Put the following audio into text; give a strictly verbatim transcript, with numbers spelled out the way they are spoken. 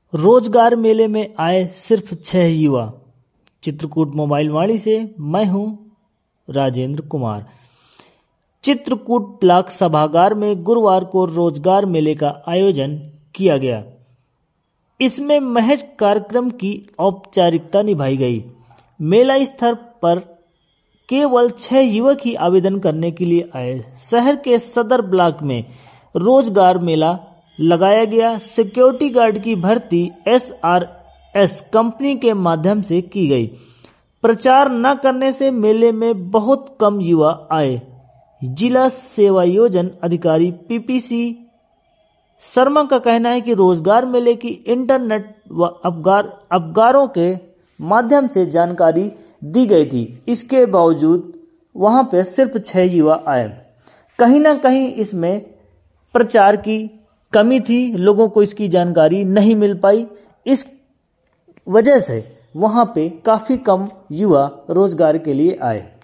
रोजगार मेले में आए सिर्फ छह युवा। चित्रकूट मोबाइल वाणी से मैं हूं राजेंद्र कुमार। चित्रकूट ब्लॉक सभागार में गुरुवार को रोजगार मेले का आयोजन किया गया। इसमें महज कार्यक्रम की औपचारिकता निभाई गई। मेला स्थल पर केवल छह युवक ही आवेदन करने के लिए आए। शहर के सदर ब्लॉक में रोजगार मेला लगाया गया। सिक्योरिटी गार्ड की भर्ती एस आर एस कंपनी के माध्यम से की गई। प्रचार न करने से मेले में बहुत कम युवा आए। जिला सेवायोजन अधिकारी पी पी सी शर्मा का कहना है कि रोजगार मेले की इंटरनेट व अवगार अवगारों के माध्यम से जानकारी दी गई थी। इसके बावजूद वहां पे सिर्फ छह युवा आए। कहीं ना कहीं इसमें प्रचार की कमी थी, लोगों को इसकी जानकारी नहीं मिल पाई। इस वजह से वहां पे काफी कम युवा रोजगार के लिए आए।